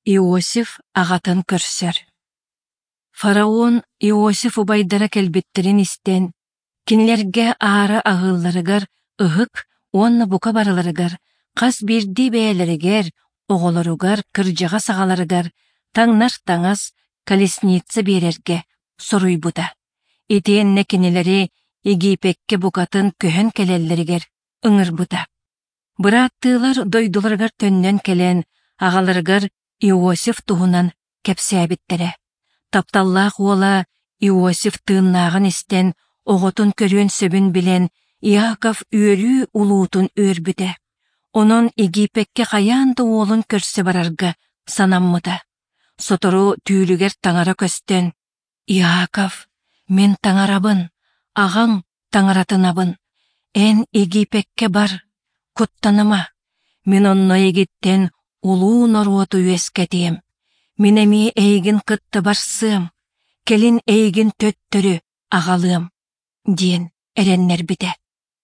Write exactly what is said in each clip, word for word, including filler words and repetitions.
Иосиф ағатын көрсөр. Фараон Иосиф убайдара келбеттерин истен, кинлерге аары ағылларыгар ыһык онна бука барыларыгар, қас бирди бәяларыгер, оғолоругар, кыржаға сағаларыгар, таңнар таңас колесница берерге соруйбута. Итиенне кинилери Египекке букатын көһөн келеллеригер ыңырбута. Быраттыылар дойдуларыгар төннен келен, ағаларыгар Иосиф туһунан кепсәбиттере. Тапталлаах уола Иосиф тыыннаагын истен, оҕотун көрүөн сөбүн билен, Иаков үөрүү улуутун үөрбүтэ. Онон Египекке хаяанды уолун көрсө барарга санаммыта. Сотору түүлүгер таңара көстөн, Иаков, мен таңарабын, ағаң таңаратынабын. Эн Египекке бар, куттаныма. Мен онно егиттен улуу норуоту үескетием. Минеми эйгин кытты барсыым, келин эйгин төттөрү агалыым, диен эреннер бите.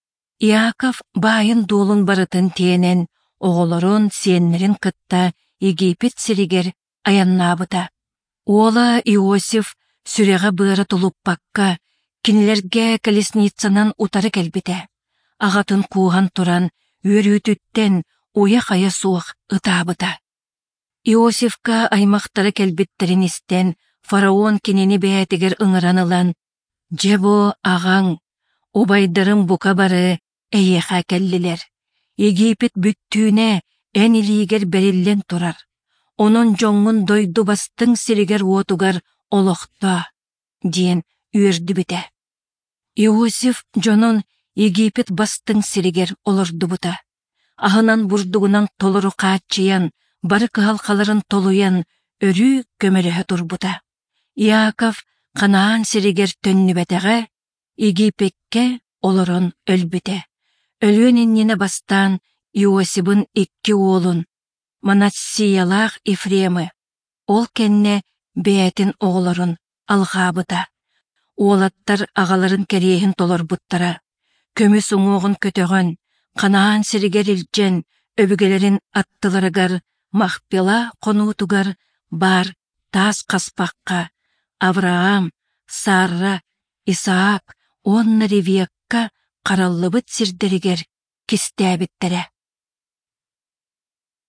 Иаков байын дуулун барытын тиенен, оголорун сиеннерин кытта Египет сиригер аяннаабыта. Уола Иосиф сүреға быара тулуппакка, кинилерге колесницанан утары келбите. Ағатын кууған туран, үөрүүтүттен уя хая суох ытаабыта. Иосифка аймақтары келбеттерин истен, фараон кинени бәятигер ыңыранылан, «Жебо ағаң, убайдарым бука бары эйеха келлилер. Египет бүттүүне эн илигер бериллен турар. Онон жоңун дойду бастың сиригер уотугар олохта», диен үөрдү бите. Иосиф жонун Египет бастың сиригер олордубута. Ахынан бурдугунан толору каатчыян, бары кыһалхаларын толуян, өрүү көмөрөһө турбута. Иаков Ханаан сиригер төннүбәтәгә Египетке олорон өлбүтэ. Өлүөн иннине бастан Иосибын икки уолун, Манассиялаах Ифремы, ол кенне бәятин оголорун алгаабыта. Уолаттар агаларын кериэһин толорбуттара, көмүс уңуогун көтөгөн, Ханаан сиригер илжен, өбүгелерин аттыларыгар, Махпела конуутугар бар таас каспакка, Авраам, Сарра, Исаак, онна Ревекка караллыбыт сирдеригер кистээбиттере.